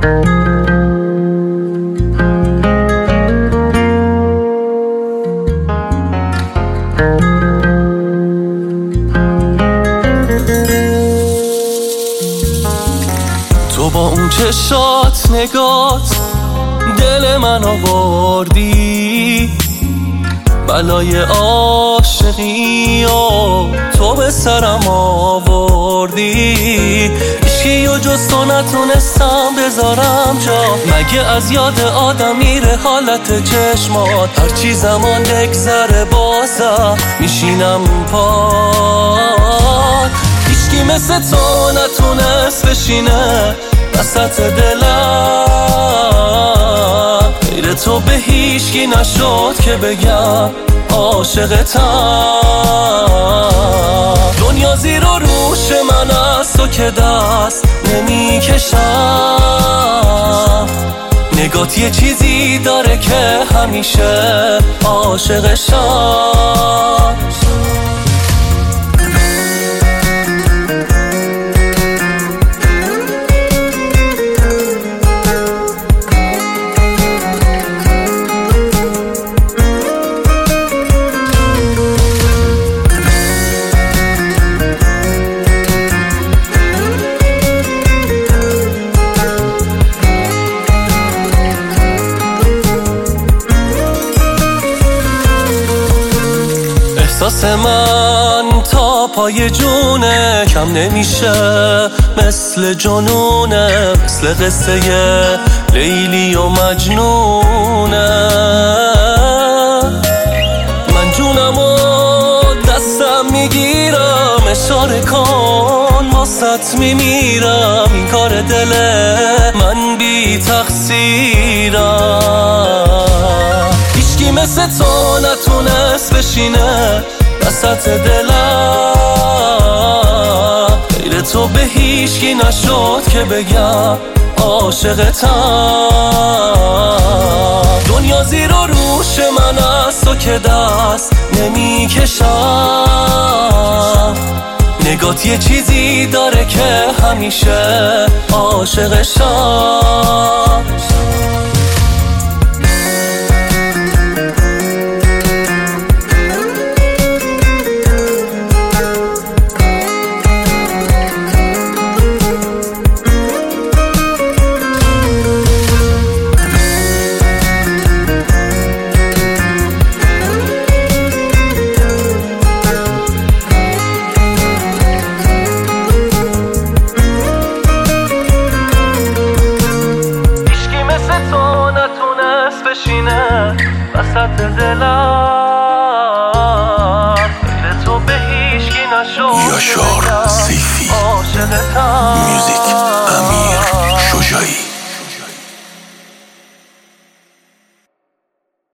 تو با اون چشات نگات دل من آوردی، بلای عاشقی و تو به سرم آوردی. هیچکی و جز تو نتونستم بذارم جا، مگه از یاد آدم میره حالت چشمات؟ هرچی زمان بگذره بازم میشینم پات. هیچکی مثل تو نتونست بشینه وسط دلم، غیر تو به هیچکی نشد که بگم عاشقتم. دنیا زیر و روش من از تو که دست نمیکشم، نگات یه چیزی داره که همیشه عاشقشم. احساس من تا پای جونه کم نمیشه، مثل جنونه، مثل قصه لیلی و مجنونه. من جونمو دستم میگیرم، اشاره کن واسط میمیرم، این کار دل من بی تقصیرم. هیچکی مثل تو نتونست بشینه وسط دلم، غیر تو به هیچکی نشد که بگم عاشقتم. دنیا زیر و روش من از تو که دست نمیکشم، نگات یه چیزی داره که همیشه عاشقشم. بشینه وسط دلم، غیر تو به هیچکی نشد یاشار سیفی عاشقتم. موزیک